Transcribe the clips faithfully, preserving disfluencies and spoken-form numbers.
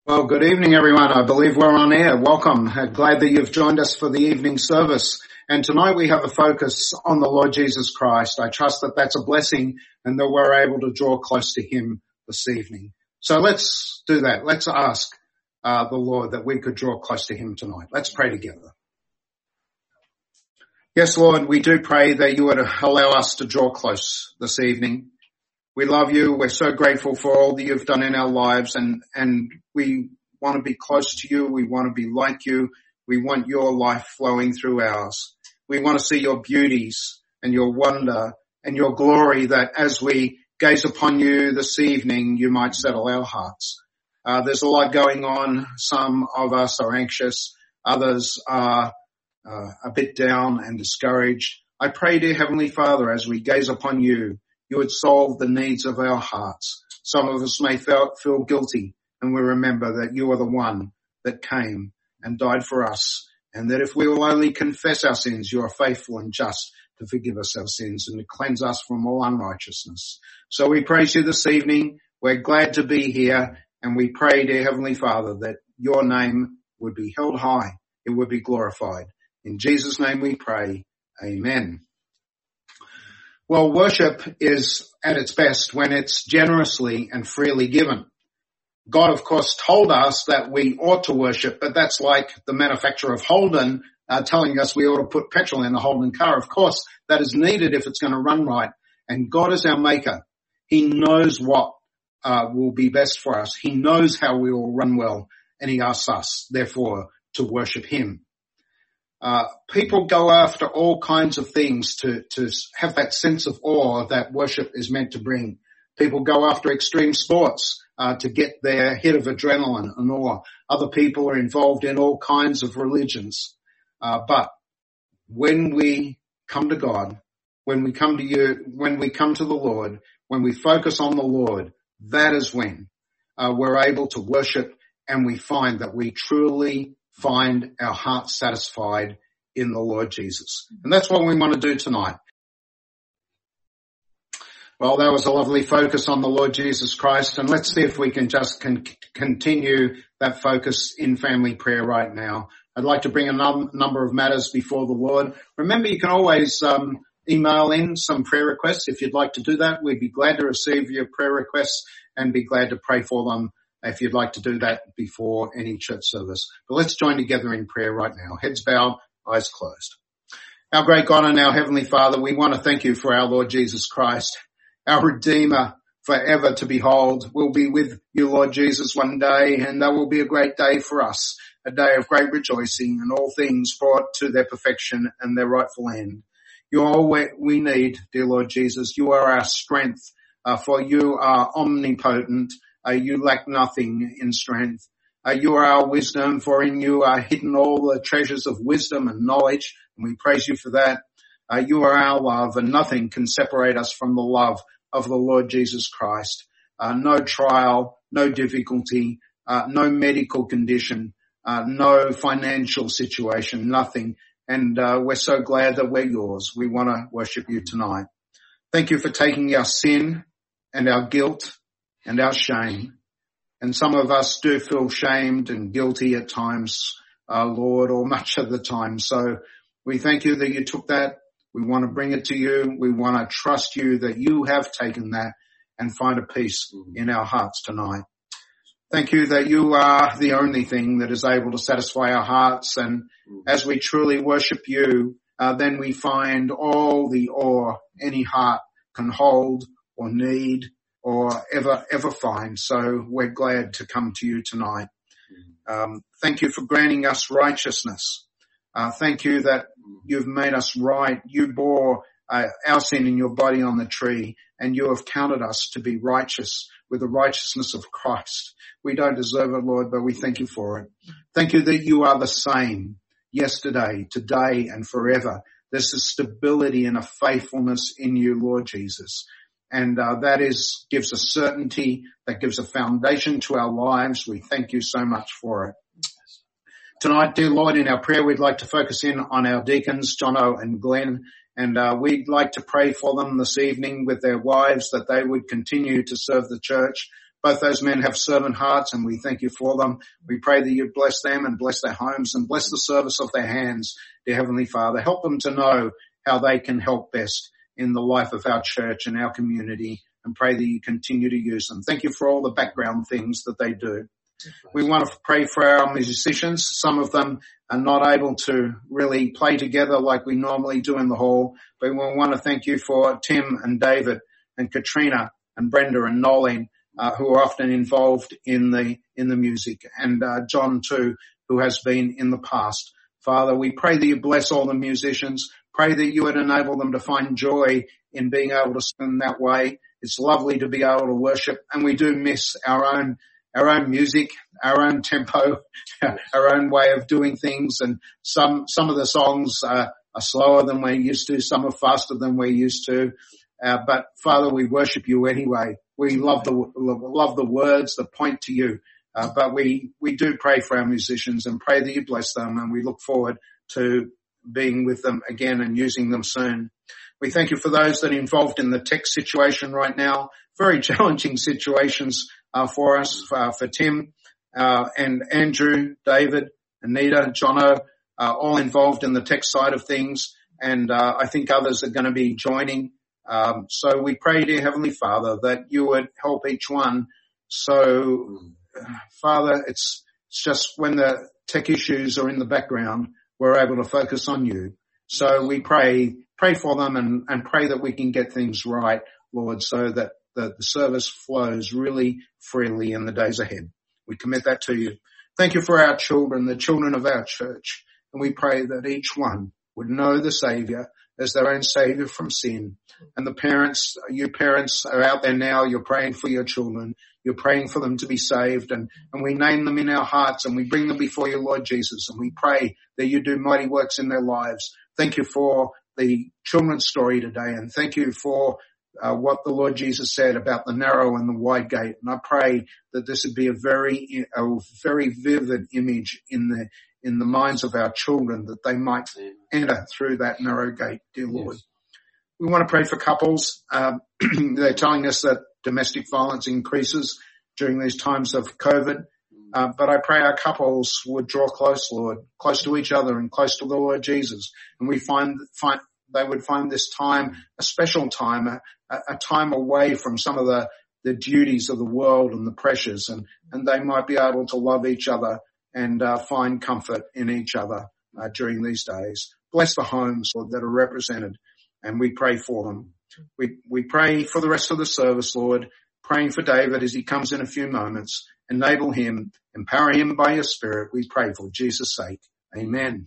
Well, good evening, everyone. I believe we're on air. Welcome. Uh, Glad that you've joined us for the evening service. And tonight we have a focus on the Lord Jesus Christ. I trust that that's a blessing and that we're able to draw close to him this evening. So let's do that. Let's ask uh, the Lord that we could draw close to him tonight. Let's pray together. Yes, Lord, we do pray that you would allow us to draw close this evening. We love you. We're so grateful for all that you've done in our lives, and, and we want to be close to you. We want to be like you. We want your life flowing through ours. We want to see your beauties and your wonder and your glory, that as we gaze upon you this evening, you might settle our hearts. Uh, there's a lot going on. Some of us are anxious. Others are uh, a bit down and discouraged. I pray, dear Heavenly Father, as we gaze upon you, you would solve the needs of our hearts. Some of us may feel, feel guilty, and we remember that you are the one that came and died for us, and that if we will only confess our sins, you are faithful and just to forgive us our sins and to cleanse us from all unrighteousness. So we praise you this evening. We're glad to be here, and we pray, dear Heavenly Father, that your name would be held high. It would be glorified. In Jesus' name we pray. Amen. Well, worship is at its best when it's generously and freely given. God, of course, told us that we ought to worship, but that's like the manufacturer of Holden uh, telling us we ought to put petrol in the Holden car. Of course, that is needed if it's going to run right. And God is our maker. He knows what uh, will be best for us. He knows how we will run well, and he asks us, therefore, to worship him. Uh, people go after all kinds of things to, to have that sense of awe that worship is meant to bring. People go after extreme sports, uh, to get their hit of adrenaline and awe. Other people are involved in all kinds of religions. Uh, but when we come to God, when we come to you, when we come to the Lord, when we focus on the Lord, that is when, uh, we're able to worship, and we find that we truly find our hearts satisfied in the Lord Jesus. And that's what we want to do tonight. Well, that was a lovely focus on the Lord Jesus Christ, and let's see if we can just con- continue that focus in family prayer right now. I'd like to bring a num- number of matters before the Lord. Remember, you can always um, email in some prayer requests if you'd like to do that. We'd be glad to receive your prayer requests and be glad to pray for them if you'd like to do that before any church service. But let's join together in prayer right now. Heads bowed, eyes closed. Our great God and our Heavenly Father, we want to thank you for our Lord Jesus Christ, our Redeemer, forever to behold. We'll be with you, Lord Jesus, one day, and that will be a great day for us, a day of great rejoicing, and all things brought to their perfection and their rightful end. You are all we need, dear Lord Jesus. You are our strength, uh, for you are omnipotent. Uh, you lack nothing in strength. Uh, you are our wisdom, for in you are hidden all the treasures of wisdom and knowledge, and we praise you for that. Uh, you are our love, and nothing can separate us from the love of the Lord Jesus Christ. Uh, no trial, no difficulty, uh, no medical condition, uh, no financial situation, nothing. And uh, we're so glad that we're yours. We want to worship you tonight. Thank you for taking our sin and our guilt and our shame. And some of us do feel shamed and guilty at times, uh, Lord, or much of the time. So we thank you that you took that. We want to bring it to you. We want to trust you that you have taken that and find a peace in our hearts tonight. Thank you that you are the only thing that is able to satisfy our hearts. And as we truly worship you, uh, then we find all the awe any heart can hold or need or ever, ever find. So we're glad to come to you tonight. Um, thank you for granting us righteousness. Uh, thank you that you've made us right. You bore uh, our sin in your body on the tree, and you have counted us to be righteous with the righteousness of Christ. We don't deserve it, Lord, but we thank you for it. Thank you that you are the same yesterday, today, and forever. There's a stability and a faithfulness in you, Lord Jesus. And uh, that is gives a certainty, that gives a foundation to our lives. We thank you so much for it. Tonight, dear Lord, in our prayer, we'd like to focus in on our deacons, Jono and Glenn, and uh, we'd like to pray for them this evening with their wives, that they would continue to serve the church, Both those men have servant hearts, and we thank you for them. We pray that you bless them and bless their homes and bless the service of their hands, dear Heavenly Father. Help them to know how they can help best in the life of our church and our community, and pray that you continue to use them. Thank you for all the background things that they do. We want to pray for our musicians. Some of them are not able to really play together like we normally do in the hall, but we want to thank you for Tim and David and Katrina and Brenda and Nolene, uh, who are often involved in the, in the music, and, uh, John too, who has been in the past. Father, we pray that you bless all the musicians. Pray that you would enable them to find joy in being able to sing in that way. It's lovely to be able to worship, and we do miss our own our own music, our own tempo, our own way of doing things. And some, some of the songs are, are slower than we're used to. Some are faster than we're used to. Uh, but Father, we worship you anyway. We love the, love the words that point to you. Uh, but we, we do pray for our musicians and pray that you bless them. And we look forward to being with them again and using them soon. We thank you for those that are involved in the tech situation right now. Very challenging situations uh, for us, uh, for Tim uh, and Andrew, David, Anita, Jono, uh, all involved in the tech side of things. And uh, I think others are going to be joining. Um, so we pray, dear Heavenly Father, that you would help each one. So, uh, Father, it's, it's just when the tech issues are in the background, we're able to focus on you. So we pray, pray for them and, and pray that we can get things right, Lord, so that the, the service flows really freely in the days ahead. We commit that to you. Thank you for our children, the children of our church. And we pray that each one would know the Savior as their own Savior from sin. And the parents, you parents are out there now, you're praying for your children. You're praying for them to be saved, and, and we name them in our hearts and we bring them before you, Lord Jesus, and we pray that you do mighty works in their lives. Thank you for the children's story today, and thank you for uh, what the Lord Jesus said about the narrow and the wide gate. And I pray that this would be a very, a very vivid image in the, in the minds of our children, that they might enter through that narrow gate, dear Lord. Yes. We want to pray for couples. Um, they're telling us that domestic violence increases during these times of COVID. Uh, but I pray our couples would draw close, Lord, close to each other and close to the Lord Jesus. And we find, find, they would find this time a special time, a, a time away from some of the, the duties of the world and the pressures, and, and they might be able to love each other and, uh, find comfort in each other, uh, during these days. Bless the homes, Lord, that are represented, and we pray for them. We, we pray for the rest of the service, Lord, praying for David as he comes in a few moments. Enable him, empower him by your Spirit, we pray for Jesus' sake. Amen.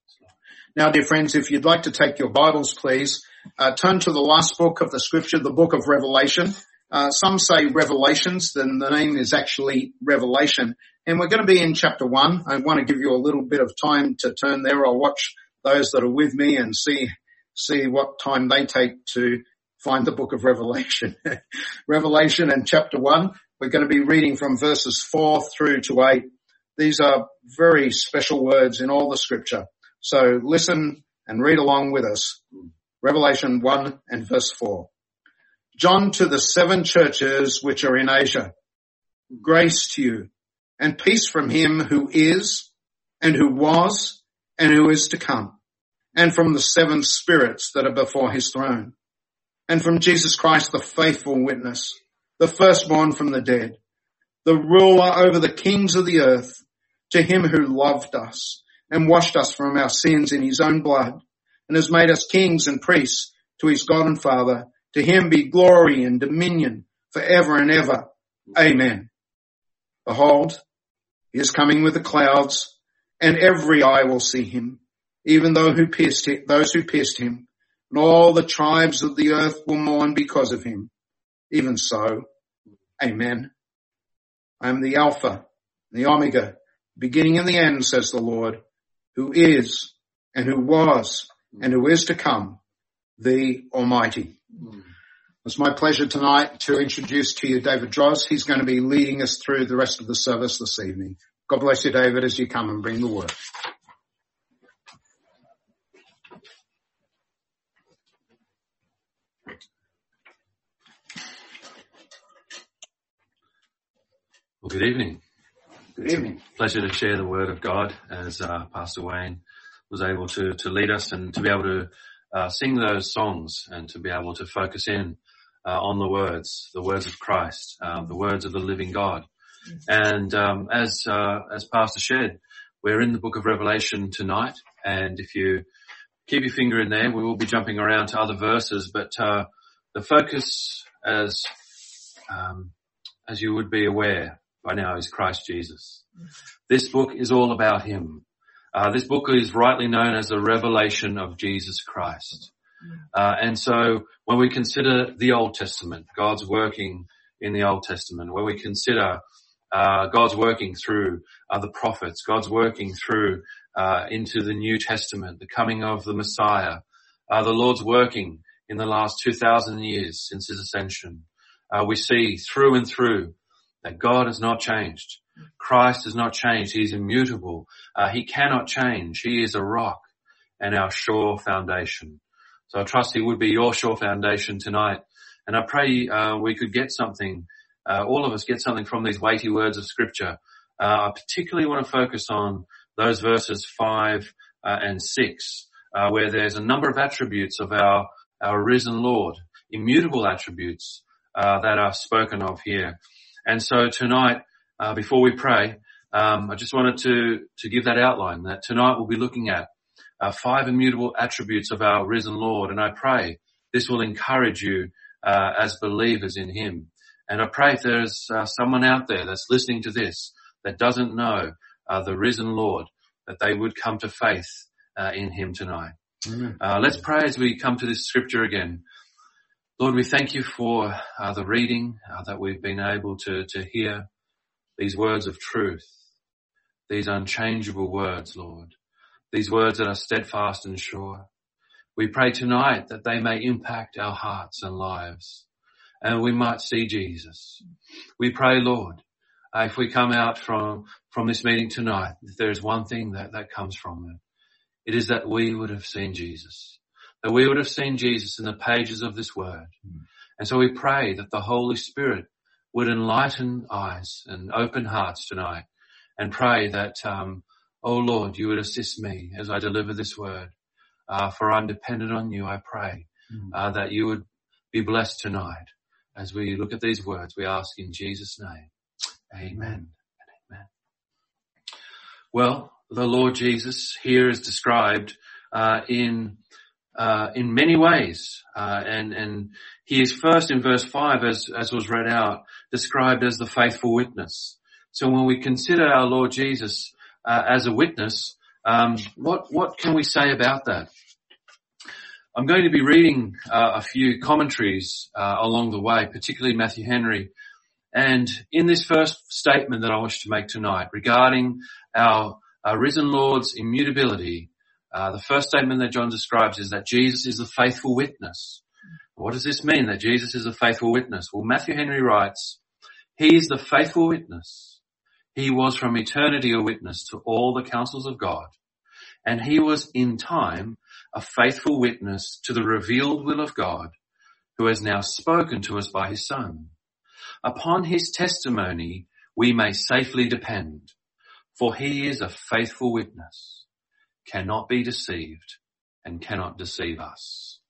Now, dear friends, if you'd like to take your Bibles, please, uh, turn to the last book of the scripture, the book of Revelation. Uh, some say Revelations, then the name is actually Revelation. And we're going to be in chapter one. I want to give you a little bit of time to turn there. I'll watch those that are with me and see see what time they take to find the book of Revelation. Revelation and chapter one. We're going to be reading from verses four through to eight. These are very special words in all the scripture. So listen and read along with us. Revelation one and verse four. John, to the seven churches which are in Asia, grace to you and peace from him who is and who was and who is to come, and from the seven spirits that are before his throne, and from Jesus Christ, the faithful witness, the firstborn from the dead, the ruler over the kings of the earth, to him who loved us and washed us from our sins in his own blood, and has made us kings and priests to his God and Father. To him be glory and dominion forever and ever. Amen. Behold, he is coming with the clouds, and every eye will see him, even those who pierced him, those who pierced him, and all the tribes of the earth will mourn because of him. Even so, amen. I am the Alpha, the Omega, beginning and the end, says the Lord, who is and who was and who is to come, the Almighty. It's my pleasure tonight to introduce to you David Droz. He's going to be leading us through the rest of the service this evening. God bless you, David, as you come and bring the word. Well, good evening. Good evening. Pleasure to share the word of God as uh, Pastor Wayne was able to, to lead us and to be able to uh, sing those songs and to be able to focus in uh, on the words, the words of Christ, um, the words of the living God. And um, as uh, as Pastor shared, we're in the book of Revelation tonight, and if you keep your finger in there, we will be jumping around to other verses, but uh, the focus, as um, as you would be aware by now, is Christ Jesus. This book is all about him. Uh, this book is rightly known as the revelation of Jesus Christ. Uh, and so when we consider the Old Testament, God's working in the Old Testament, when we consider uh, God's working through uh, the prophets, God's working through uh, into the New Testament, the coming of the Messiah, uh, the Lord's working in the last two thousand years since his ascension, uh, we see through and through that God has not changed. Christ has not changed. He's immutable. Uh, he cannot change. He is a rock and our sure foundation. So I trust he would be your sure foundation tonight. And I pray uh, we could get something, uh, all of us get something from these weighty words of Scripture. Uh, I particularly want to focus on those verses five uh, and six, uh, where there's a number of attributes of our, our risen Lord, immutable attributes uh, that are spoken of here. And so tonight, uh, before we pray, um, I just wanted to, to give that outline that tonight we'll be looking at uh, five immutable attributes of our risen Lord. And I pray this will encourage you uh, as believers in him. And I pray if there's uh, someone out there that's listening to this that doesn't know uh, the risen Lord, that they would come to faith uh, in him tonight. Mm-hmm. Uh, let's pray as we come to this scripture again. Lord, we thank you for uh, the reading uh, that we've been able to, to hear, these words of truth, these unchangeable words, Lord, these words that are steadfast and sure. We pray tonight that they may impact our hearts and lives and we might see Jesus. We pray, Lord, uh, if we come out from, from this meeting tonight, if there is one thing that, that comes from it, it is that we would have seen Jesus. That we would have seen Jesus in the pages of this word. Mm. And so we pray that the Holy Spirit would enlighten eyes and open hearts tonight and pray that, um, oh Lord, you would assist me as I deliver this word. Uh, for I'm dependent on you, I pray, mm. uh, that you would be blessed tonight as we look at these words. We ask in Jesus' name. Amen and amen. Well, the Lord Jesus here is described, uh, in Uh, in many ways, uh, and, and he is first in verse five, as, as was read out, described as the faithful witness. So when we consider our Lord Jesus, uh, as a witness, um, what, what can we say about that? I'm going to be reading, uh, a few commentaries, uh, along the way, particularly Matthew Henry. And in this first statement that I wish to make tonight regarding our, our risen Lord's immutability, Uh, the first statement that John describes is that Jesus is the faithful witness. What does this mean, that Jesus is a faithful witness? Well, Matthew Henry writes, he is the faithful witness. He was from eternity a witness to all the counsels of God, and he was in time a faithful witness to the revealed will of God, who has now spoken to us by his Son. Upon his testimony we may safely depend, for he is a faithful witness, cannot be deceived, and cannot deceive us.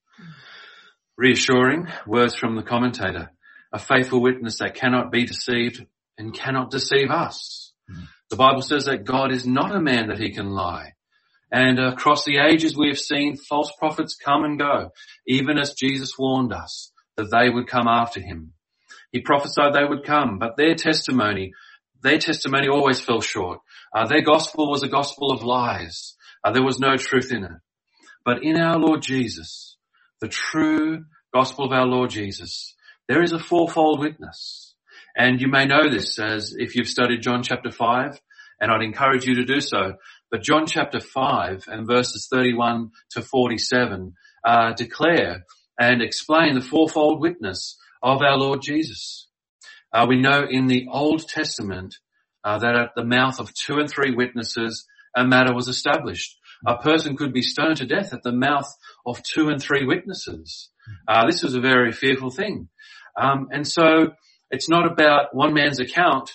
Reassuring words from the commentator, a faithful witness that cannot be deceived and cannot deceive us. Mm. The Bible says that God is not a man that he can lie. And across the ages we have seen false prophets come and go, even as Jesus warned us that they would come after him. He prophesied they would come, but their testimony, their testimony always fell short. Uh, their gospel was a gospel of lies. Uh, there was no truth in it. But in our Lord Jesus, the true gospel of our Lord Jesus, there is a fourfold witness. And you may know this as if you've studied John chapter five, and I'd encourage you to do so. But John chapter five and verses thirty-one to forty-seven uh, declare and explain the fourfold witness of our Lord Jesus. Uh, we know in the Old Testament uh, that at the mouth of two and three witnesses a matter was established. A person could be stoned to death at the mouth of two and three witnesses. Uh, this was a very fearful thing. Um, and so it's not about one man's account,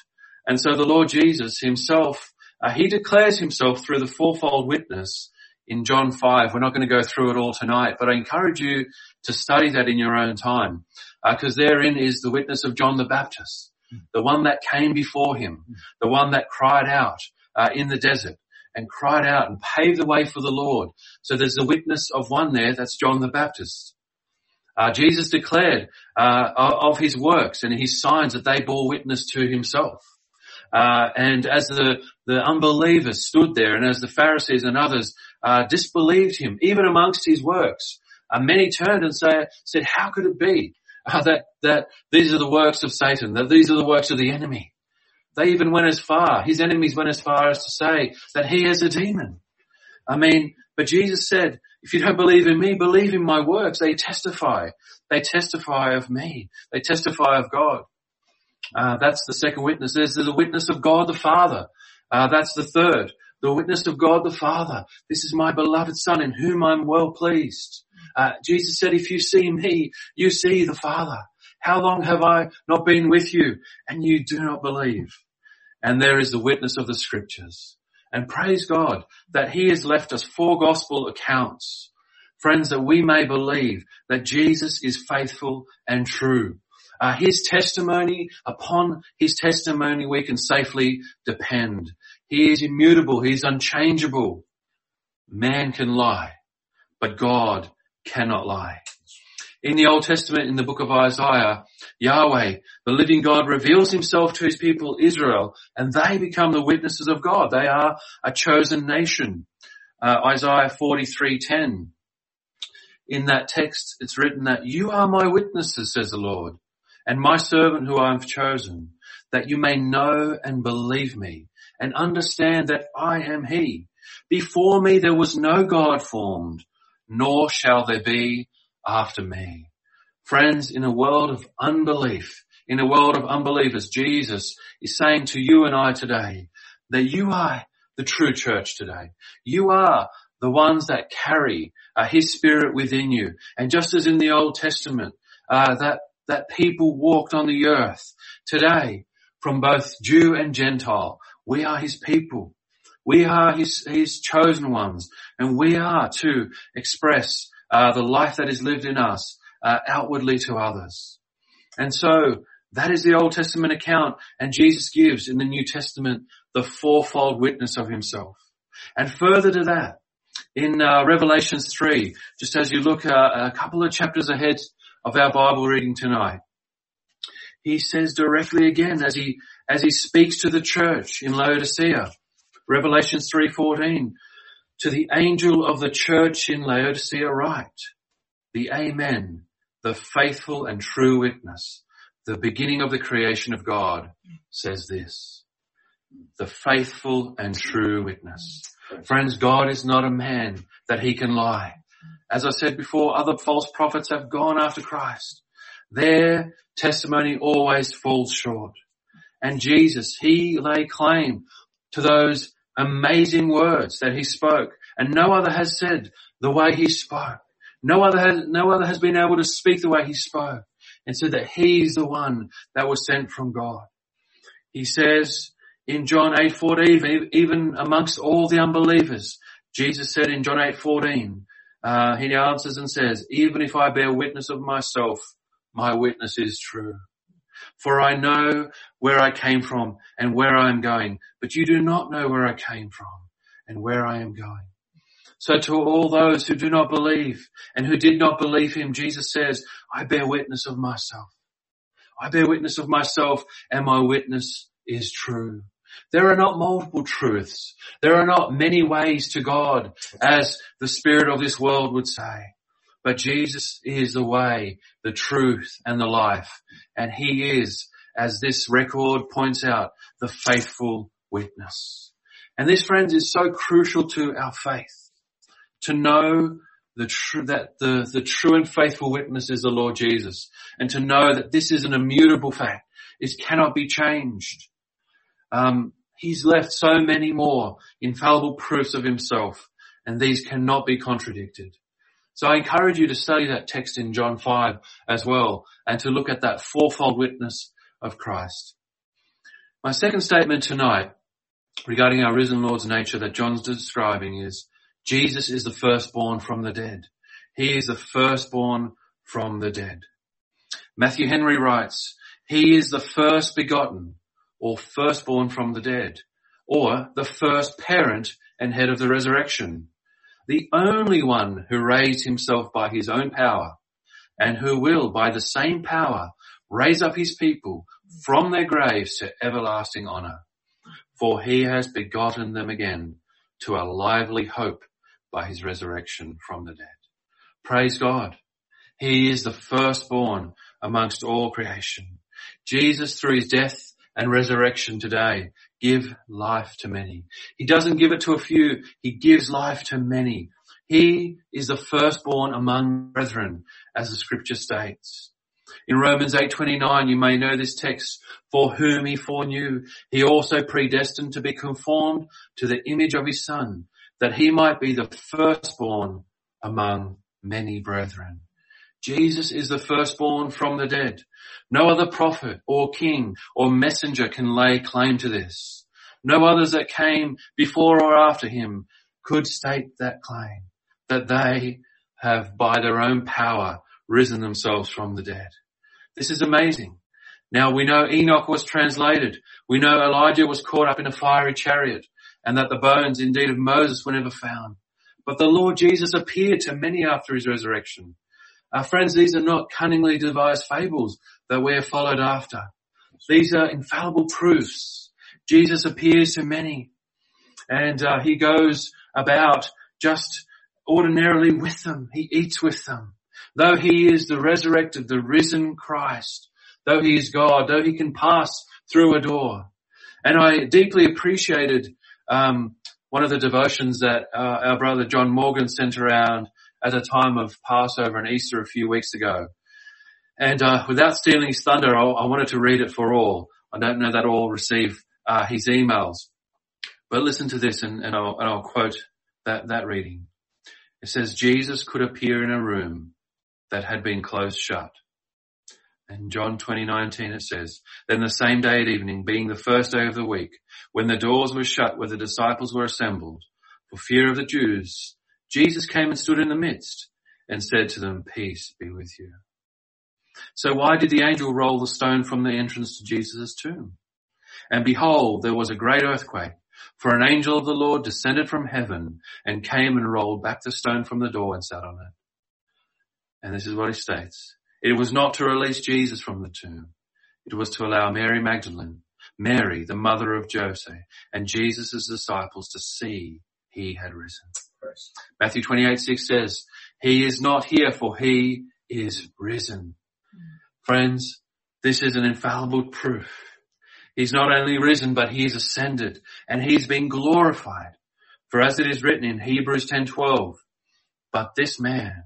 And so the Lord Jesus himself, uh, he declares himself through the fourfold witness in John five. We're not going to go through it all tonight, but I encourage you to study that in your own time, because uh, therein is the witness of John the Baptist, the one that came before him, the one that cried out uh, in the desert and cried out and paved the way for the Lord. So there's a witness of one there, that's John the Baptist. Uh, Jesus declared uh, of his works and his signs that they bore witness to himself. Uh, and as the, the unbelievers stood there, and as the Pharisees and others uh, disbelieved him, even amongst his works, uh, many turned and say, said, how could it be uh, that, that these are the works of Satan, that these are the works of the enemy? They even went as far, his enemies went as far as to say that he is a demon. I mean, but Jesus said, if you don't believe in me, believe in my works. They testify. They testify of me. They testify of God. Uh, that's the second witness. There's the witness of God the Father. Uh, that's the third. The witness of God the Father. This is my beloved Son in whom I'm well pleased. Uh, Jesus said, if you see me, you see the Father. How long have I not been with you and you do not believe? And there is the witness of the Scriptures. And praise God that he has left us four gospel accounts, friends, that we may believe that Jesus is faithful and true. Uh, his testimony, upon his testimony we can safely depend. He is immutable. He is unchangeable. Man can lie, but God cannot lie. In the Old Testament, in the book of Isaiah, Yahweh, the living God, reveals himself to his people Israel, and they become the witnesses of God. They are a chosen nation. Uh, Isaiah forty-three ten. In that text, it's written that you are my witnesses, says the Lord, and my servant who I have chosen, that you may know and believe me and understand that I am he. Before me there was no God formed, nor shall there be after me. Friends, in a world of unbelief, in a world of unbelievers, Jesus is saying to you and I today that you are the true church today. You are the ones that carry uh, his Spirit within you. And just as in the Old Testament, uh, that, that people walked on the earth, today, from both Jew and Gentile, we are his people. We are his, his chosen ones, and we are to express Uh, the life that is lived in us uh, outwardly to others. And so that is the Old Testament account, and Jesus gives in the New Testament the fourfold witness of himself. And further to that, in uh, Revelation three, just as you look uh, a couple of chapters ahead of our Bible reading tonight, he says directly again as he as he speaks to the church in Laodicea, Revelation three fourteen, to the angel of the church in Laodicea write, the Amen, the faithful and true witness, the beginning of the creation of God, says this. The faithful and true witness. Friends, God is not a man that he can lie. As I said before, other false prophets have gone after Christ. Their testimony always falls short. And Jesus, he lay claim to those amazing words that he spoke, and no other has said the way he spoke. No other has, no other has been able to speak the way he spoke, and said that he's the one that was sent from God. He says in John eight fourteen, even amongst all the unbelievers, Jesus said in John eight fourteen, uh, he answers and says, even if I bear witness of myself, my witness is true. For I know where I came from and where I am going, but you do not know where I came from and where I am going. So to all those who do not believe and who did not believe him, Jesus says, I bear witness of myself. I bear witness of myself, and my witness is true. There are not multiple truths. There are not many ways to God, as the spirit of this world would say. But Jesus is the way, the truth, and the life. And he is, as this record points out, the faithful witness. And this, friends, is so crucial to our faith. To know the true, that the, the true and faithful witness is the Lord Jesus. And to know that this is an immutable fact. It cannot be changed. Um, he's left so many more infallible proofs of himself, and these cannot be contradicted. So I encourage you to study that text in John five as well, and to look at that fourfold witness of Christ. My second statement tonight regarding our risen Lord's nature that John's describing is Jesus is the firstborn from the dead. He is the firstborn from the dead. Matthew Henry writes, he is the first begotten or firstborn from the dead, or the first parent and head of the resurrection, the only one who raised himself by his own power and who will by the same power raise up his people from their graves to everlasting honor. For he has begotten them again to a lively hope by his resurrection from the dead. Praise God. He is the firstborn amongst all creation. Jesus, through his death and resurrection today, give life to many. He doesn't give it to a few. He gives life to many. He is the firstborn among brethren, as the scripture states. In Romans eight twenty-nine, you may know this text, for whom he foreknew, he also predestined to be conformed to the image of his Son, that he might be the firstborn among many brethren. Jesus is the firstborn from the dead. No other prophet or king or messenger can lay claim to this. No others that came before or after him could state that claim, that they have by their own power risen themselves from the dead. This is amazing. Now we know Enoch was translated. We know Elijah was caught up in a fiery chariot, and that the bones indeed of Moses were never found. But the Lord Jesus appeared to many after his resurrection. Our friends, these are not cunningly devised fables that we are followed after. These are infallible proofs. Jesus appears to many, and uh, he goes about just ordinarily with them. He eats with them. Though he is the resurrected, the risen Christ, though he is God, though he can pass through a door. And I deeply appreciated um one of the devotions that uh, our brother John Morgan sent around at a time of Passover and Easter a few weeks ago. And uh without stealing his thunder, I, I wanted to read it for all. I don't know that all receive uh his emails. But listen to this, and, and, I'll, and I'll quote that, that reading. It says, Jesus could appear in a room that had been closed shut. In John twenty nineteen it says, then the same day at evening, being the first day of the week, when the doors were shut where the disciples were assembled, for fear of the Jews, Jesus came and stood in the midst and said to them, peace be with you. So why did the angel roll the stone from the entrance to Jesus' tomb? And behold, there was a great earthquake, for an angel of the Lord descended from heaven and came and rolled back the stone from the door and sat on it. And this is what he states. It was not to release Jesus from the tomb. It was to allow Mary Magdalene, Mary, the mother of Joseph, and Jesus' disciples to see he had risen. Yes. Matthew twenty-eight six says, he is not here, for he is risen. Mm. Friends, this is an infallible proof. He's not only risen, but he is ascended, and he's been glorified. For as it is written in Hebrews ten twelve, but this man,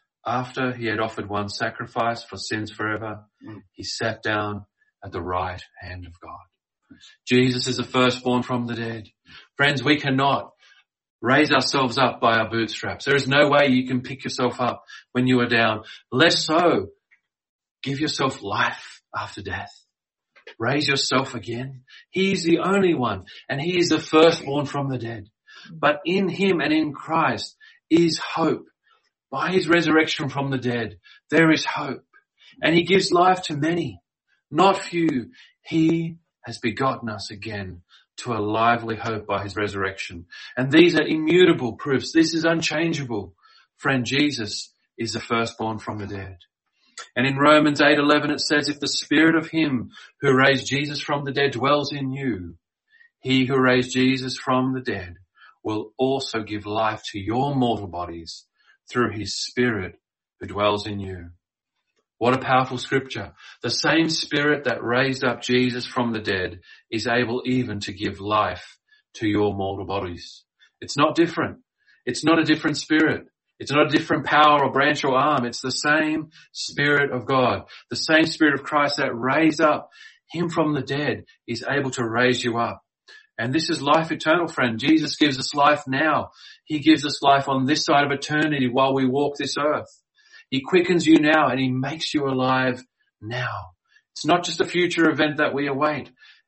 after he had offered one sacrifice for sins forever, mm. he sat down at the right hand of God. Jesus is the firstborn from the dead. Friends, we cannot raise ourselves up by our bootstraps. There is no way you can pick yourself up when you are down. Less so, give yourself life after death. Raise yourself again. He is the only one, and he is the firstborn from the dead. But in him and in Christ is hope. By his resurrection from the dead, there is hope. And he gives life to many, not few. He has begotten us again to a lively hope by his resurrection. And these are immutable proofs. This is unchangeable. Friend, Jesus is the firstborn from the dead. And in Romans eight eleven it says, if the spirit of him who raised Jesus from the dead dwells in you, he who raised Jesus from the dead will also give life to your mortal bodies through his spirit who dwells in you. What a powerful scripture. The same spirit that raised up Jesus from the dead is able even to give life to your mortal bodies. It's not different. It's not a different spirit. It's not a different power or branch or arm. It's the same Spirit of God. The same Spirit of Christ that raised up him from the dead is able to raise you up. And this is life eternal, friend. Jesus gives us life now. He gives us life on this side of eternity while we walk this earth. He quickens you now and he makes you alive now. It's not just a future event that we await.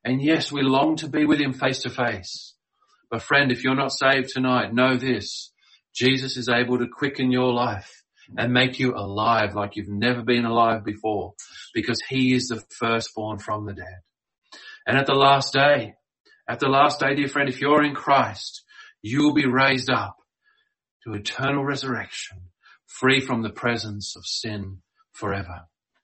And yes, we long to be with him face to face. But friend, if you're not saved tonight, know this. Jesus is able to quicken your life and make you alive like you've never been alive before, because he is the firstborn from the dead. And at the last day, at the last day, dear friend, if you're in Christ, you will be raised up to eternal resurrection, free from the presence of sin forever.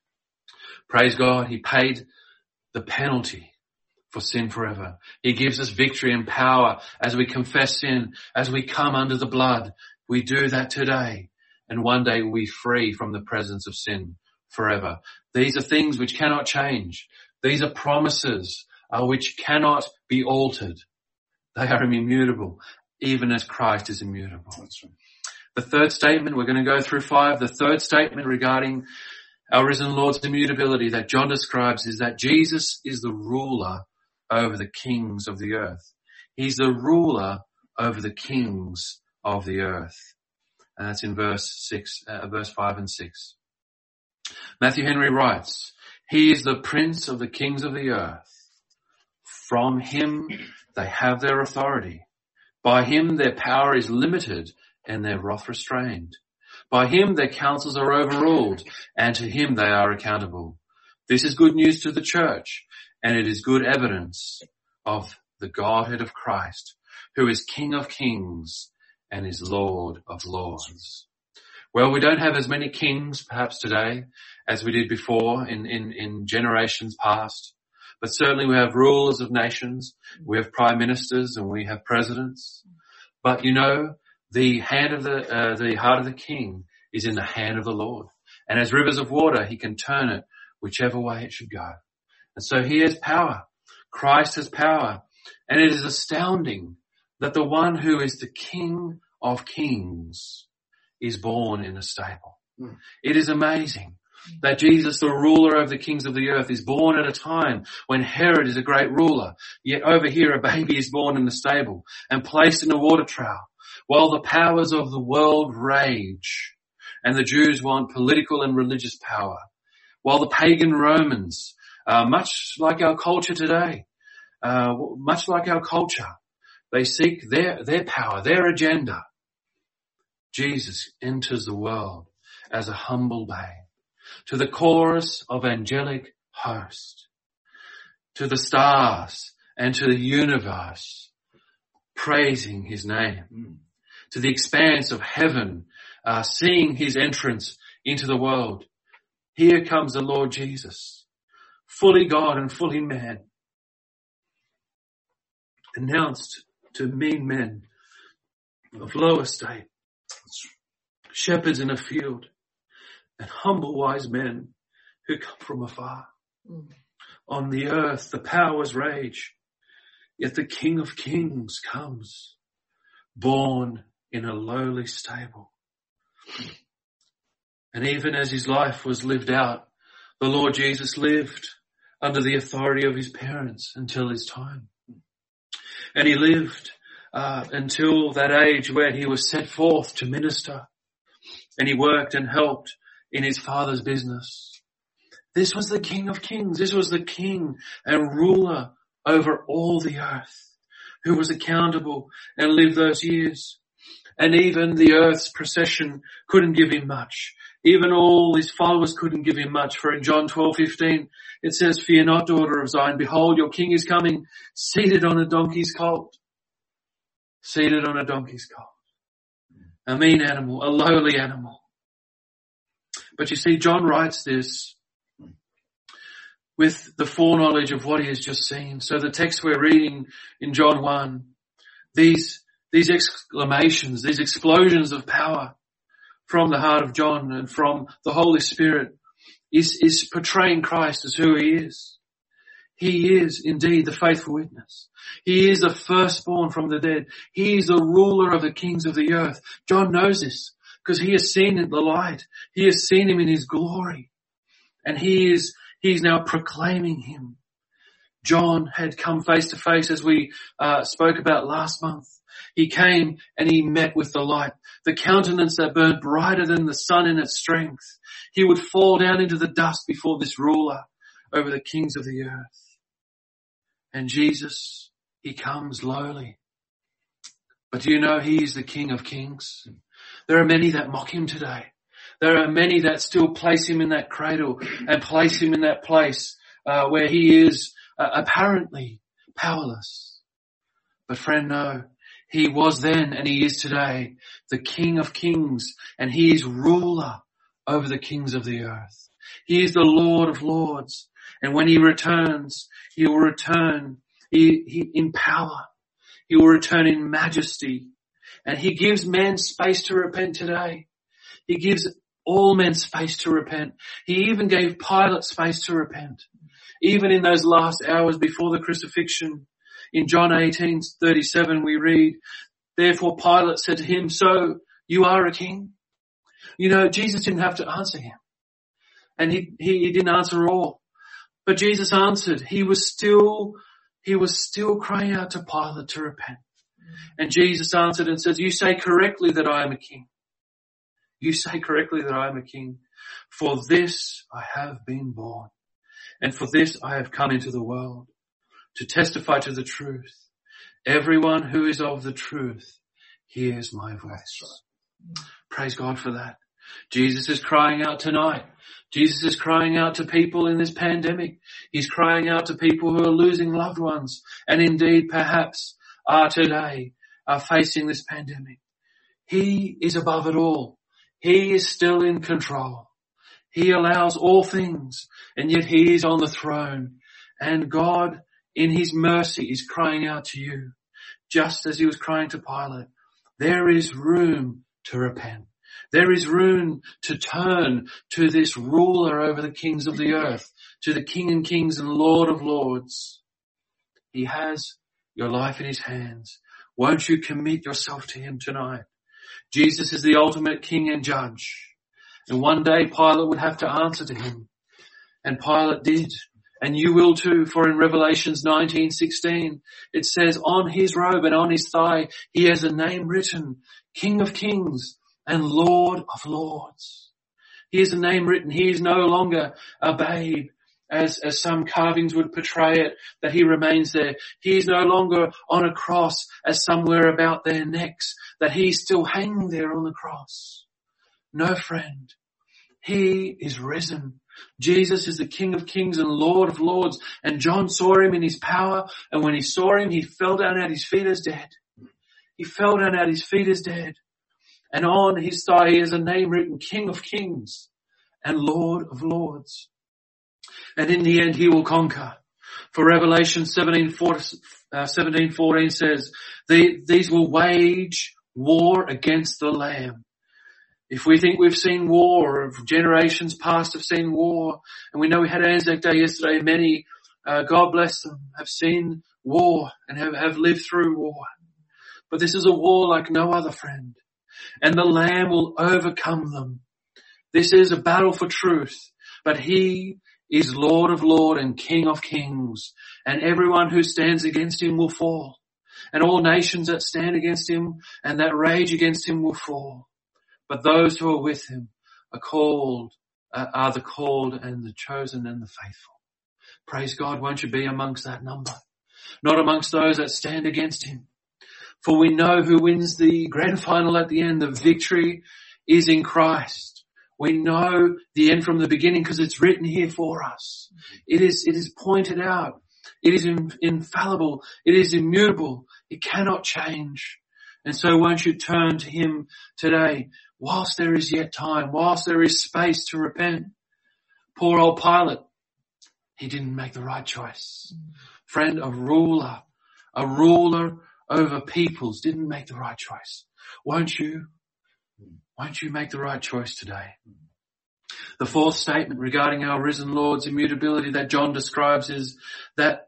Praise God, he paid the penalty for sin forever. He gives us victory and power as we confess sin, as we come under the blood. We do that today, and one day we'll be free from the presence of sin forever. These are things which cannot change. These are promises uh, which cannot be altered. They are immutable, even as Christ is immutable. That's right. The third statement, we're going to go through five. The third statement regarding our risen Lord's immutability that John describes is that Jesus is the ruler over the kings of the earth. He's the ruler over the kings of the earth. And that's in verse six, uh, verse five and six. Matthew Henry writes, he is the prince of the kings of the earth. From him they have their authority. By him their power is limited and their wrath restrained. By him their counsels are overruled, and to him they are accountable. This is good news to the church, and it is good evidence of the Godhead of Christ, who is King of kings and is Lord of lords. Well, we don't have as many kings perhaps today as we did before in, in, in generations past, but certainly we have rulers of nations, we have prime ministers, and we have presidents. But you know, the hand of the, uh, the heart of the king is in the hand of the Lord. And as rivers of water, he can turn it whichever way it should go. And so he has power. Christ has power. And it is astounding that the one who is the King of kings is born in a stable. Mm. It is amazing that Jesus, the ruler of the kings of the earth, is born at a time when Herod is a great ruler. Yet over here, a baby is born in the stable and placed in a water trough, while the powers of the world rage and the Jews want political and religious power, while the pagan Romans, uh, much like our culture today, uh, much like our culture, they seek their, their power, their agenda. Jesus enters the world as a humble babe, to the chorus of angelic host, to the stars and to the universe, praising his name, to the expanse of heaven, uh, seeing his entrance into the world. Here comes the Lord Jesus, fully God and fully man, announced to mean men of low estate, shepherds in a field, and humble wise men who come from afar. Mm. On the earth the powers rage, yet the King of kings comes, born in a lowly stable. And even as his life was lived out, the Lord Jesus lived under the authority of his parents until his time. And he lived uh, until that age where he was set forth to minister. And he worked and helped in his Father's business. This was the King of kings. This was the king and ruler over all the earth, who was accountable and lived those years. And even the earth's procession couldn't give him much. Even all his followers couldn't give him much. For in John twelve fifteen, it says, "Fear not, daughter of Zion. Behold, your king is coming, seated on a donkey's colt." Seated on a donkey's colt. A mean animal, a lowly animal. But you see, John writes this with the foreknowledge of what he has just seen. So the text we're reading in John one, these, these exclamations, these explosions of power from the heart of John and from the Holy Spirit is, is portraying Christ as who he is. He is indeed the faithful witness. He is the firstborn from the dead. He is the ruler of the kings of the earth. John knows this because he has seen the light. He has seen him in his glory. And he is, he is now proclaiming him. John had come face to face, as we uh, spoke about last month. He came and he met with the light, the countenance that burned brighter than the sun in its strength. He would fall down into the dust before this ruler over the kings of the earth. And Jesus, he comes lowly. But do you know he is the King of Kings? There are many that mock him today. There are many that still place him in that cradle and place him in that place uh, where he is uh, apparently powerless. But friend, no. He was then and he is today the King of Kings, and he is ruler over the kings of the earth. He is the Lord of Lords. And when he returns, he will return he, he, in power. He will return in majesty. And he gives men space to repent today. He gives all men space to repent. He even gave Pilate space to repent. Even in those last hours before the crucifixion, in John eighteen thirty-seven we read, therefore Pilate said to him, so you are a king? You know, Jesus didn't have to answer him. And he, he, he didn't answer all. But Jesus answered. He was still, he was still crying out to Pilate to repent. And Jesus answered and says, you say correctly that I am a king. You say correctly that I am a king. For this I have been born. And for this I have come into the world, to testify to the truth. Everyone who is of the truth hears my voice. Praise God for that. Jesus is crying out tonight. Jesus is crying out to people in this pandemic. He's crying out to people who are losing loved ones, and indeed perhaps are today are facing this pandemic. He is above it all. He is still in control. He allows all things, and yet he is on the throne. And God, in his mercy, is crying out to you, just as he was crying to Pilate. There is room to repent. There is room to turn to this ruler over the kings of the earth, to the King of Kings and Lord of Lords. He has your life in his hands. Won't you commit yourself to him tonight? Jesus is the ultimate king and judge. And one day Pilate would have to answer to him. And Pilate did. And you will too, for in Revelations nineteen sixteen, it says, on his robe and on his thigh, he has a name written, King of Kings and Lord of Lords. He has a name written. He is no longer a babe, as, as some carvings would portray it, that he remains there. He is no longer on a cross as somewhere about their necks, that he's still hanging there on the cross. No, friend. He is risen. Jesus is the King of Kings and Lord of Lords. And John saw him in his power. And when he saw him, he fell down at his feet as dead. He fell down at his feet as dead. And on his thigh he has a name written, King of Kings and Lord of Lords. And in the end he will conquer. For Revelation seventeen fourteen says, these will wage war against the Lamb. If we think we've seen war, or generations past have seen war, and we know we had Anzac Day yesterday, many, uh, God bless them, have seen war and have, have lived through war. But this is a war like no other, friend. And the Lamb will overcome them. This is a battle for truth, but he is Lord of Lords and King of Kings, and everyone who stands against him will fall. And all nations that stand against him and that rage against him will fall. But those who are with him are called, uh, are the called and the chosen and the faithful. Praise God, won't you be amongst that number? Not amongst those that stand against him. For we know who wins the grand final at the end. The victory is in Christ. We know the end from the beginning because it's written here for us. It is, it is pointed out. It is in, infallible. It is immutable. It cannot change. And so won't you turn to him today, whilst there is yet time, whilst there is space to repent. Poor old Pilate, he didn't make the right choice. Friend, a ruler, a ruler over peoples didn't make the right choice. Won't you? Won't you make the right choice today? The fourth statement regarding our risen Lord's immutability that John describes is that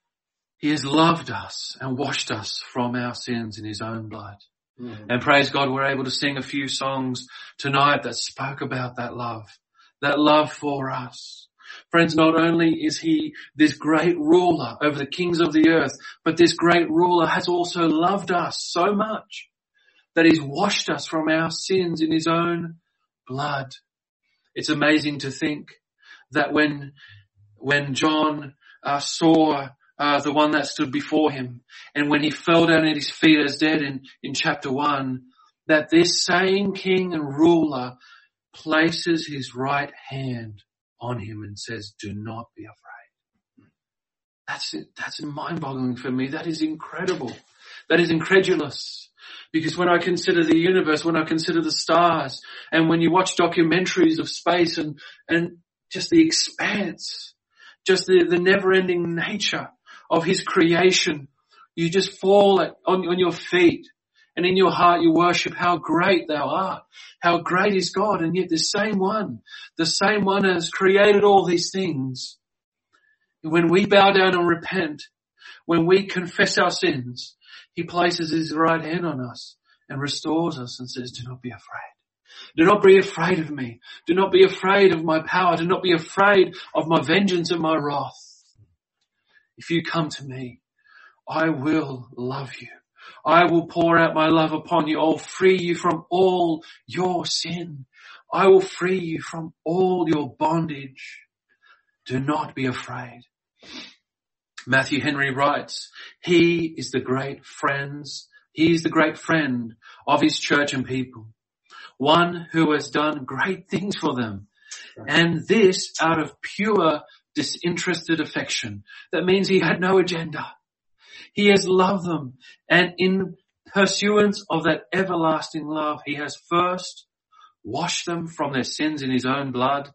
he has loved us and washed us from our sins in his own blood. Mm. And praise God, we're able to sing a few songs tonight that spoke about that love, that love for us. Friends, not only is he this great ruler over the kings of the earth, but this great ruler has also loved us so much that he's washed us from our sins in his own blood. It's amazing to think that when, when John uh, saw uh, the one that stood before him. And when he fell down at his feet as dead in, in chapter one, that this same king and ruler places his right hand on him and says, do not be afraid. That's it. That's mind-boggling for me. That is incredible. That is incredulous. Because when I consider the universe, when I consider the stars, and when you watch documentaries of space and, and just the expanse, just the, the never-ending nature of his creation, you just fall at, on, on your feet. And in your heart you worship how great thou art. How great is God. And yet the same one, the same one has created all these things. When we bow down and repent, when we confess our sins, he places his right hand on us and restores us and says, do not be afraid. Do not be afraid of me. Do not be afraid of my power. Do not be afraid of my vengeance and my wrath. If you come to me, I will love you. I will pour out my love upon you. I will free you from all your sin. I will free you from all your bondage. Do not be afraid. Matthew Henry writes, he is the great friends. He is the great friend of his church and people. One who has done great things for them. And this out of pure disinterested affection. That means he had no agenda. He has loved them, and in pursuance of that everlasting love, he has first washed them from their sins in his own blood.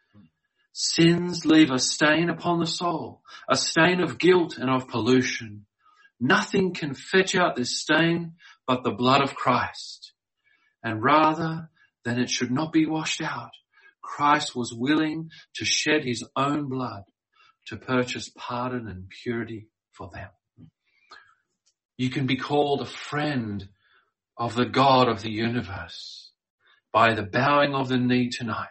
Sins leave a stain upon the soul, a stain of guilt and of pollution. Nothing can fetch out this stain but the blood of Christ. And rather than it should not be washed out, Christ was willing to shed his own blood to purchase pardon and purity for them. You can be called a friend of the God of the universe by the bowing of the knee tonight.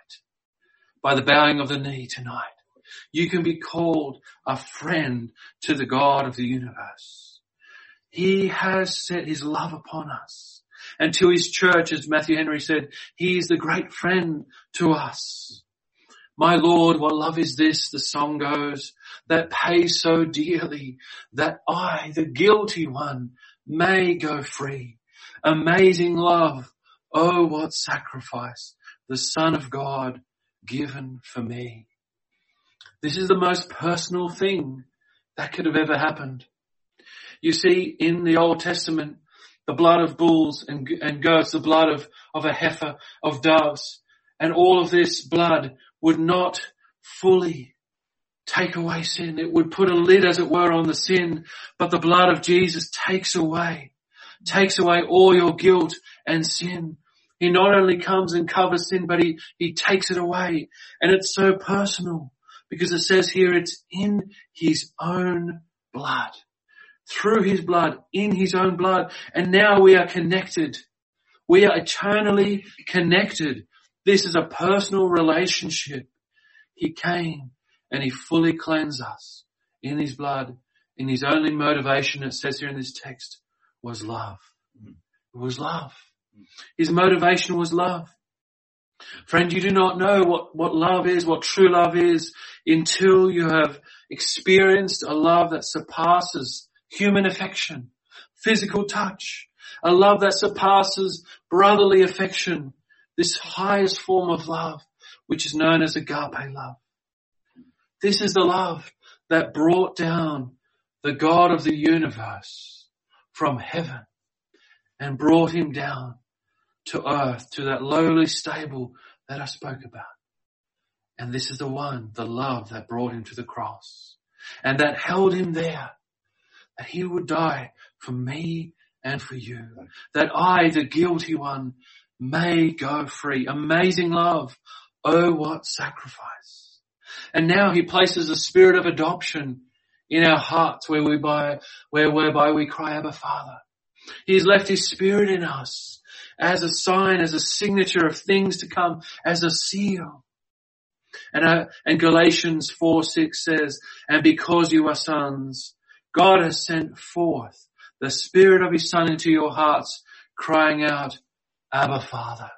By the bowing of the knee tonight. You can be called a friend to the God of the universe. He has set his love upon us. And to his church, as Matthew Henry said, he is the great friend to us. My Lord, what love is this, the song goes, that pays so dearly that I, the guilty one, may go free. Amazing love. Oh, what sacrifice, the Son of God given for me. This is the most personal thing that could have ever happened. You see, in the Old Testament, the blood of bulls and, and goats, the blood of, of a heifer, of doves, and all of this blood would not fully take away sin. It would put a lid, as it were, on the sin, but the blood of Jesus takes away, takes away all your guilt and sin. He not only comes and covers sin, but he, he takes it away. And it's so personal because it says here it's in his own blood. Through his blood, in his own blood. And now we are connected. We are eternally connected. This is a personal relationship. He came and he fully cleansed us in his blood. In his only motivation, it says here in this text, was love. It was love. His motivation was love. Friend, you do not know what, what love is, what true love is, until you have experienced a love that surpasses human affection, physical touch, a love that surpasses brotherly affection, this highest form of love, which is known as agape love. This is the love that brought down the God of the universe from heaven and brought him down to earth, to that lowly stable that I spoke about. And this is the one, the love that brought him to the cross and that held him there, that he would die for me and for you, that I, the guilty one, may go free. Amazing love. Oh, what sacrifice. And now he places a spirit of adoption in our hearts where we by, where, whereby we cry, Abba, Father. He has left his spirit in us as a sign, as a signature of things to come, as a seal. And, uh, and Galatians four six says, and because you are sons, God has sent forth the Spirit of his Son into your hearts, crying out, Abba, Father.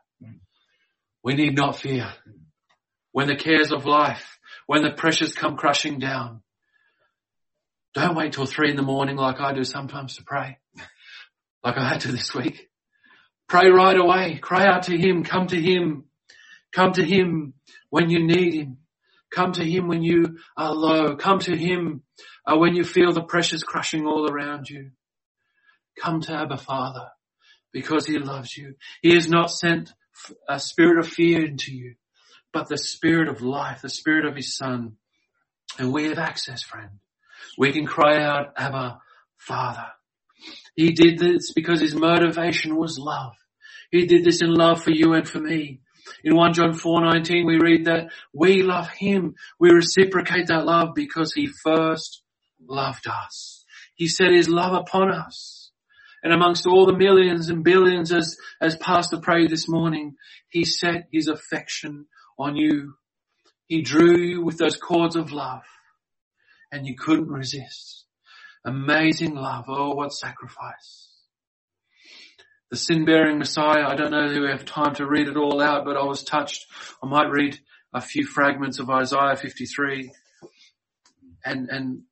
We need not fear. When the cares of life, when the pressures come crushing down, Don't wait till three in the morning like I do sometimes to pray, like I had to this week. Pray right away. Cry out to him. Come to him. Come to him when you need him. Come to him when you are low. Come to him uh, when you feel the pressures crushing all around you. Come to Abba Father because he loves you. He has not sent a spirit of fear into you, but the spirit of life, the spirit of his Son. And we have access, friend. We can cry out, Abba Father. He did this because his motivation was love. He did this in love for you and for me. In First John four nineteen we read that we love him. We reciprocate that love because he first loved us. He set his love upon us. And amongst all the millions and billions, as, as Pastor prayed this morning, he set his affection on you. He drew you with those cords of love and you couldn't resist. Amazing love. Oh, what sacrifice. The sin-bearing Messiah, I don't know if we have time to read it all out, but I was touched. I might read a few fragments of Isaiah fifty-three. And, and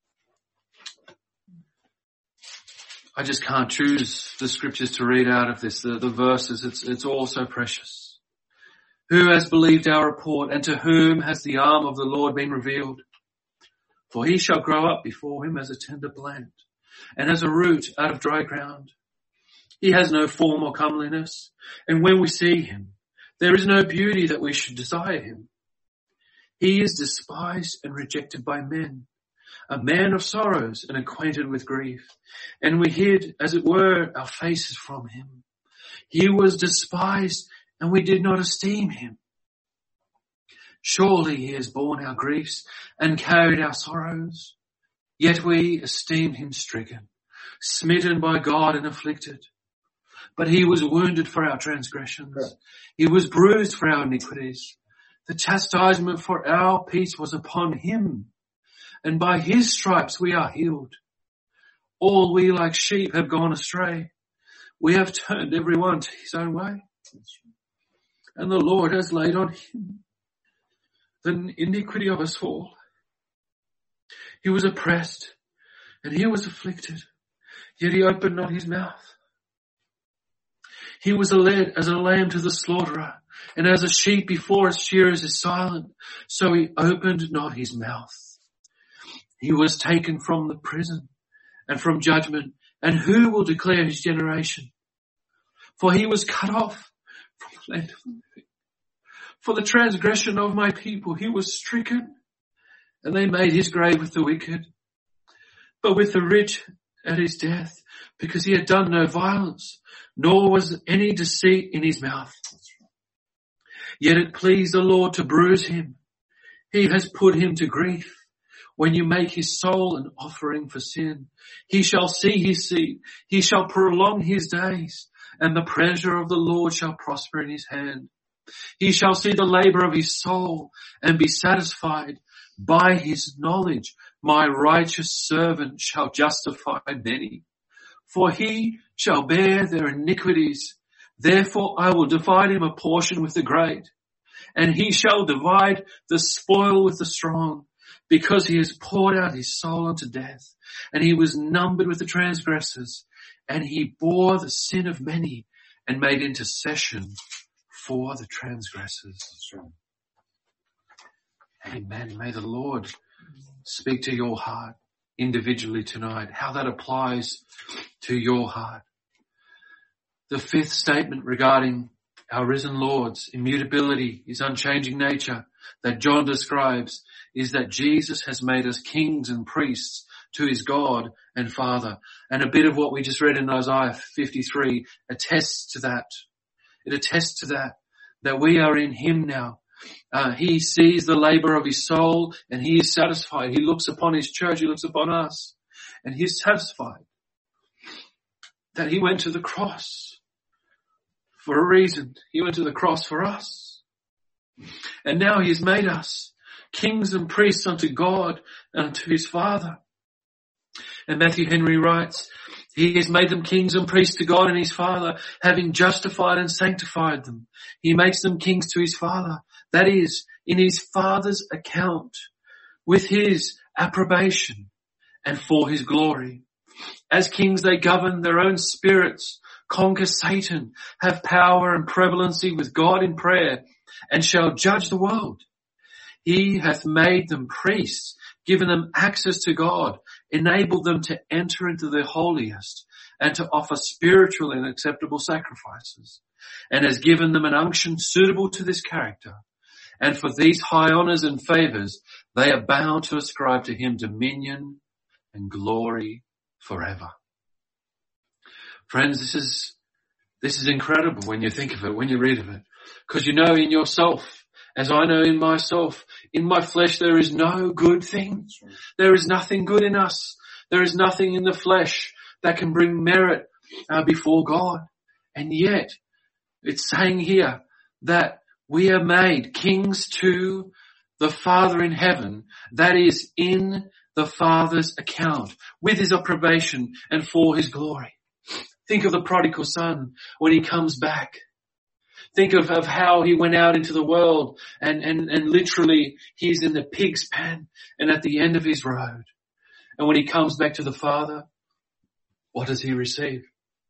I just can't choose the scriptures to read out of this, the, the verses. It's, it's all so precious. Who has believed our report, and to whom has the arm of the Lord been revealed? For he shall grow up before him as a tender plant, and as a root out of dry ground. He has no form or comeliness, and when we see him, there is no beauty that we should desire him. He is despised and rejected by men, a man of sorrows and acquainted with grief, and we hid, as it were, our faces from him. He was despised, and we did not esteem him. Surely he has borne our griefs and carried our sorrows, yet we esteemed him stricken, smitten by God and afflicted. But he was wounded for our transgressions. Right. He was bruised for our iniquities. The chastisement for our peace was upon him, and by his stripes we are healed. All we like sheep have gone astray. We have turned every one to his own way. And the Lord has laid on him the iniquity of us all. He was oppressed and he was afflicted, yet he opened not his mouth. He was led as a lamb to the slaughterer, and as a sheep before its shearers is silent, so he opened not his mouth. He was taken from the prison and from judgment, and who will declare his generation? For he was cut off from the land of the living. For the transgression of my people he was stricken, and they made his grave with the wicked, but with the rich at his death, because he had done no violence, nor was any deceit in his mouth. Yet it pleased the Lord to bruise him. He has put him to grief. When you make his soul an offering for sin, he shall see his seed. He shall prolong his days, and the pleasure of the Lord shall prosper in his hand. He shall see the labor of his soul and be satisfied. By his knowledge, my righteous servant shall justify many, for he shall bear their iniquities. Therefore I will divide him a portion with the great, and he shall divide the spoil with the strong, because he has poured out his soul unto death, and he was numbered with the transgressors, and he bore the sin of many and made intercession for the transgressors. Amen. May the Lord speak to your heart individually tonight, how that applies to your heart. The fifth statement regarding our risen Lord's immutability, his unchanging nature that John describes, is that Jesus has made us kings and priests to his God and Father. And a bit of what we just read in Isaiah fifty-three attests to that. It attests to that, that we are in him now. Uh, he sees the labor of his soul and he is satisfied. He looks upon his church, he looks upon us, and he is satisfied that he went to the cross for a reason. He went to the cross for us. And now he has made us kings and priests unto God and unto his Father. And Matthew Henry writes, he has made them kings and priests to God and his Father, having justified and sanctified them. He makes them kings to his Father. That is, in his Father's account, with his approbation and for his glory. As kings they govern their own spirits, conquer Satan, have power and prevalency with God in prayer, and shall judge the world. He hath made them priests, given them access to God, enabled them to enter into the holiest, and to offer spiritual and acceptable sacrifices, and has given them an unction suitable to this character. And for these high honours and favours, they are bound to ascribe to him dominion and glory forever. Friends, this is, this is incredible when you think of it, when you read of it. Because you know in yourself, as I know in myself, in my flesh there is no good thing. There is nothing good in us. There is nothing in the flesh that can bring merit uh, before God. And yet, it's saying here that we are made kings to the Father in heaven, that is in the Father's account, with his approbation and for his glory. Think of the prodigal son when he comes back. Think of, of how he went out into the world and, and, and literally he's in the pig's pen and at the end of his road. And when he comes back to the Father, what does he receive?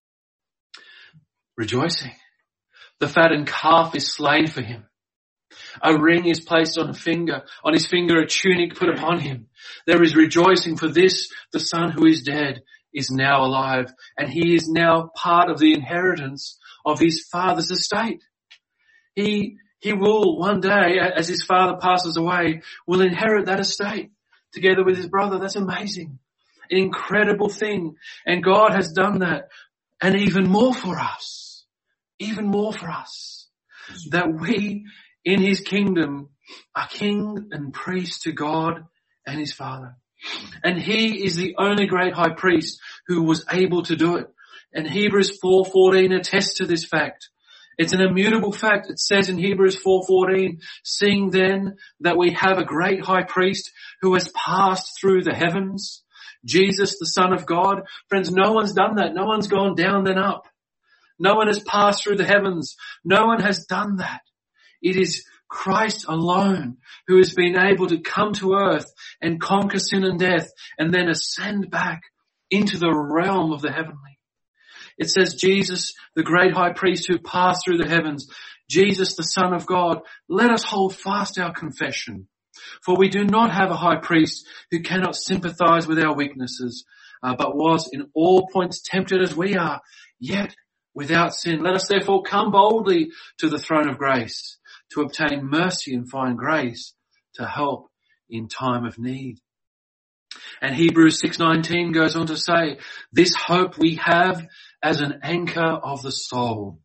Rejoicing. The fattened calf is slain for him. A ring is placed on a finger, on his finger a tunic put upon him. There is rejoicing for this, the son who is dead is now alive, and he is now part of the inheritance of his father's estate. He, he will one day, as his father passes away, will inherit that estate together with his brother. That's amazing. An incredible thing. And God has done that. And even more for us. Even more for us. That we in his kingdom are king and priest to God and his Father. And he is the only great high priest who was able to do it. And Hebrews four fourteen attests to this fact. It's an immutable fact. It says in Hebrews four fourteen, seeing then that we have a great high priest who has passed through the heavens, Jesus, the Son of God. Friends, no one's done that. No one's gone down then up. No one has passed through the heavens. No one has done that. It is Christ alone who has been able to come to earth and conquer sin and death and then ascend back into the realm of the heavenly. It says Jesus, the great high priest who passed through the heavens, Jesus, the Son of God. Let us hold fast our confession. For we do not have a high priest who cannot sympathize with our weaknesses, uh, but was in all points tempted as we are, yet without sin. Let us therefore come boldly to the throne of grace to obtain mercy and find grace to help in time of need. And Hebrews six nineteen goes on to say, this hope we have as an anchor of the soul.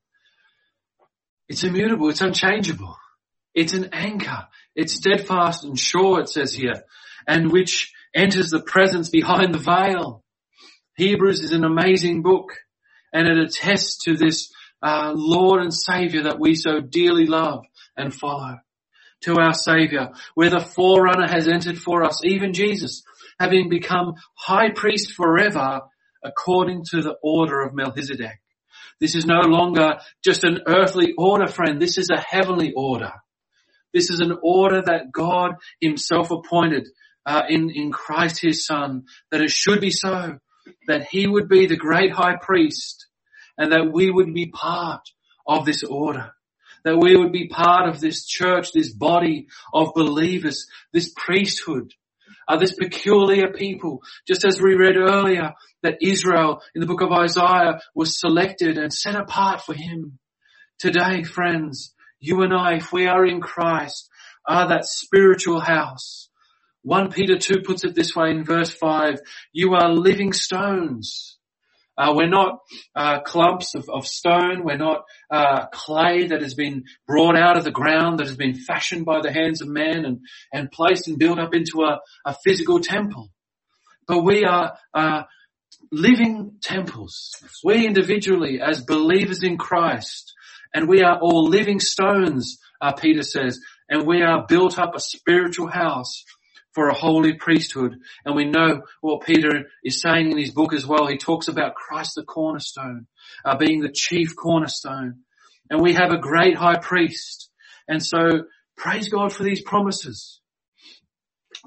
It's immutable. It's unchangeable. It's an anchor. It's steadfast and sure, it says here, and which enters the presence behind the veil. Hebrews is an amazing book, and it attests to this uh, Lord and Saviour that we so dearly love and follow. To our Saviour, where the forerunner has entered for us, even Jesus, having become high priest forever according to the order of Melchizedek. This is no longer just an earthly order, friend. This is a heavenly order. This is an order that God himself appointed uh, in, in Christ his Son, that it should be so, that he would be the great high priest and that we would be part of this order, that we would be part of this church, this body of believers, this priesthood, uh, this peculiar people, just as we read earlier that Israel in the book of Isaiah was selected and set apart for him. Today, friends, you and I, if we are in Christ, are that spiritual house. First Peter two puts it this way in verse five, you are living stones. Uh, we're not uh, clumps of, of stone. We're not uh, clay that has been brought out of the ground, that has been fashioned by the hands of man and, and placed and built up into a, a physical temple. But we are uh, living temples. We individually, as believers in Christ, and we are all living stones, uh, Peter says, and we are built up a spiritual house for a holy priesthood. And we know what Peter is saying in his book as well. He talks about Christ the cornerstone, uh, being the chief cornerstone. And we have a great high priest. And so praise God for these promises.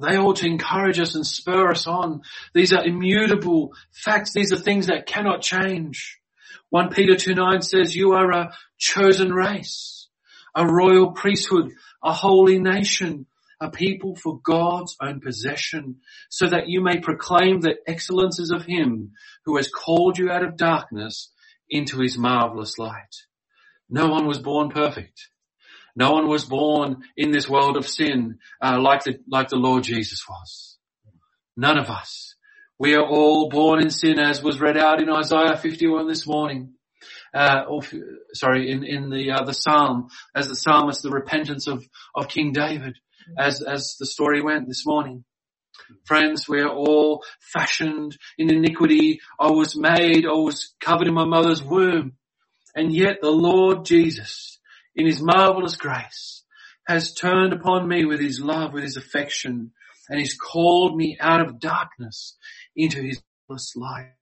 They ought to encourage us and spur us on. These are immutable facts. These are things that cannot change. First Peter two nine says, you are a chosen race, a royal priesthood, a holy nation, a people for God's own possession, so that you may proclaim the excellences of him who has called you out of darkness into his marvelous light. No one was born perfect. No one was born in this world of sin uh, like the like the Lord Jesus was. None of us. We are all born in sin, as was read out in Isaiah fifty-one this morning. Uh, or, sorry, in in the uh, the Psalm, as the psalmist, the repentance of of King David, as as the story went this morning. Friends, we are all fashioned in iniquity. I was made, I was covered in my mother's womb, and yet the Lord Jesus, in his marvelous grace, has turned upon me with his love, with his affection, and he's called me out of darkness into his marvelous light.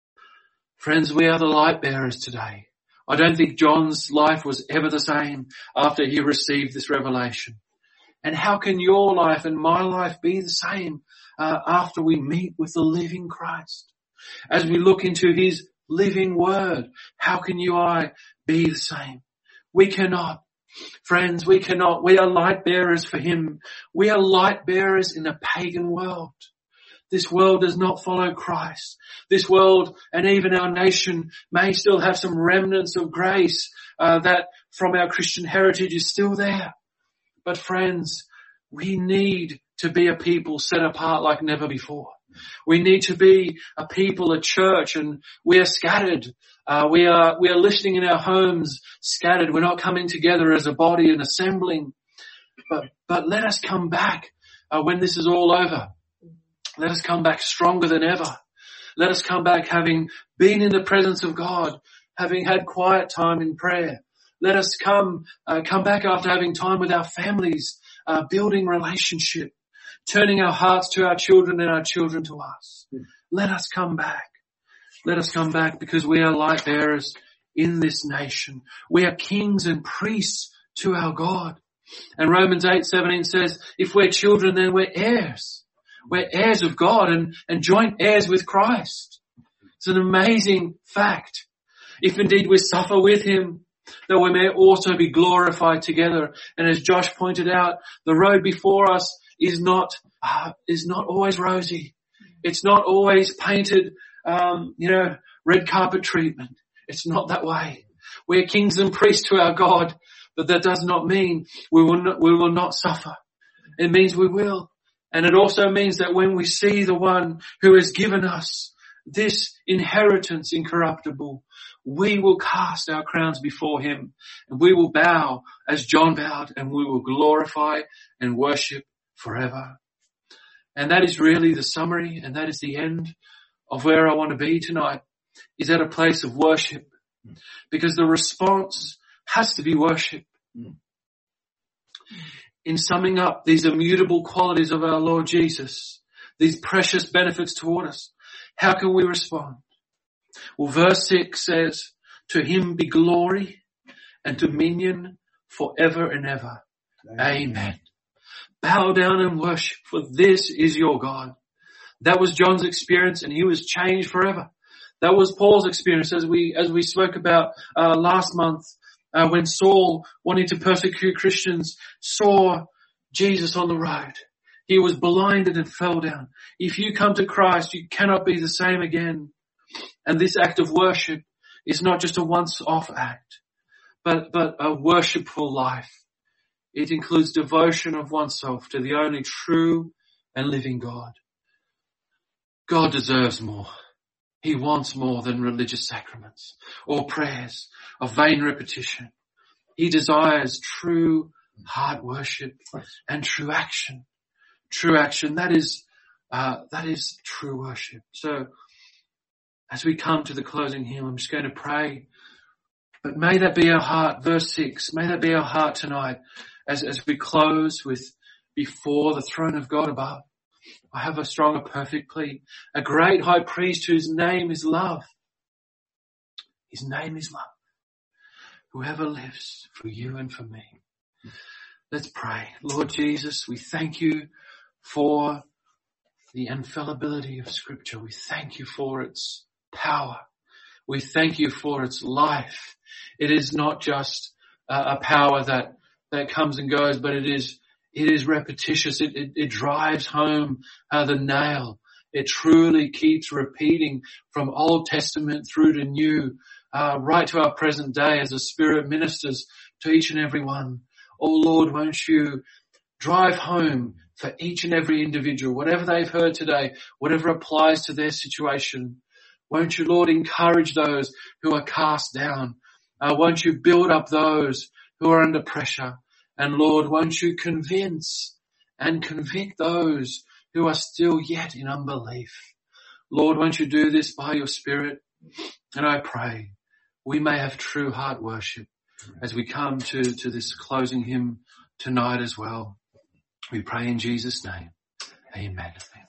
Friends, we are the light bearers today. I don't think John's life was ever the same after he received this revelation. And how can your life and my life be the same uh, after we meet with the living Christ? As we look into his living word, how can you and I be the same? We cannot. Friends, we cannot. We are light bearers for him. We are light bearers in a pagan world. This world does not follow Christ. This world and even our nation may still have some remnants of grace uh, that from our Christian heritage is still there. But friends, we need to be a people set apart like never before. We need to be a people, a church, and we are scattered. Uh, we are, we are listening in our homes, scattered. We're not coming together as a body and assembling. But, but let us come back, uh, when this is all over. Let us come back stronger than ever. Let us come back having been in the presence of God, having had quiet time in prayer. Let us come, uh, come back after having time with our families, uh, building relationship, turning our hearts to our children and our children to us. Let us come back. Let us come back because we are light bearers in this nation. We are kings and priests to our God. And Romans eight seventeen says, if we're children, then we're heirs. We're heirs of God and, and joint heirs with Christ. It's an amazing fact. If indeed we suffer with him, that we may also be glorified together. And as Josh pointed out, the road before us is not, uh, is not always rosy. It's not always painted, um, you know, red carpet treatment. It's not that way. We're kings and priests to our God, but that does not mean we will not, we will not suffer. It means we will. And it also means that when we see the one who has given us this inheritance incorruptible, we will cast our crowns before him and we will bow as John bowed and we will glorify and worship forever. And that is really the summary, and that is the end of where I want to be tonight, is at a place of worship, because the response has to be worship. In summing up these immutable qualities of our Lord Jesus, these precious benefits toward us, how can we respond? Well, verse six says, to him be glory and dominion forever and ever. Amen. Amen. Bow down and worship, for this is your God. That was John's experience, and he was changed forever. That was Paul's experience, as we as we spoke about uh, last month, uh, when Saul, wanting to persecute Christians, saw Jesus on the road. He was blinded and fell down. If you come to Christ, you cannot be the same again. And this act of worship is not just a once-off act, but but a worshipful life. It includes devotion of oneself to the only true and living God. God deserves more. He wants more than religious sacraments or prayers of vain repetition. He desires true heart worship and true action. True action, that is, uh, that is true worship. So, as we come to the closing hymn, I'm just going to pray. But may that be our heart, verse six, may that be our heart tonight as, as we close with before the throne of God above. I have a strong, a perfect plea. A great high priest whose name is love. His name is love. Whoever lives for you and for me. Let's pray. Lord Jesus, we thank you for the infallibility of Scripture. We thank you for its power. We thank you for its life. It is not just uh, a power that, that comes and goes, but it is, it is repetitious. It, it, it drives home uh, the nail. It truly keeps repeating from Old Testament through to New, uh, right to our present day as the Spirit ministers to each and every one. Oh Lord, won't you drive home for each and every individual, whatever they've heard today, whatever applies to their situation. Won't you, Lord, encourage those who are cast down? Uh, won't you build up those who are under pressure? And Lord, won't you convince and convict those who are still yet in unbelief? Lord, won't you do this by your Spirit? And I pray we may have true heart worship as we come to, to this closing hymn tonight as well. We pray in Jesus' name. Amen.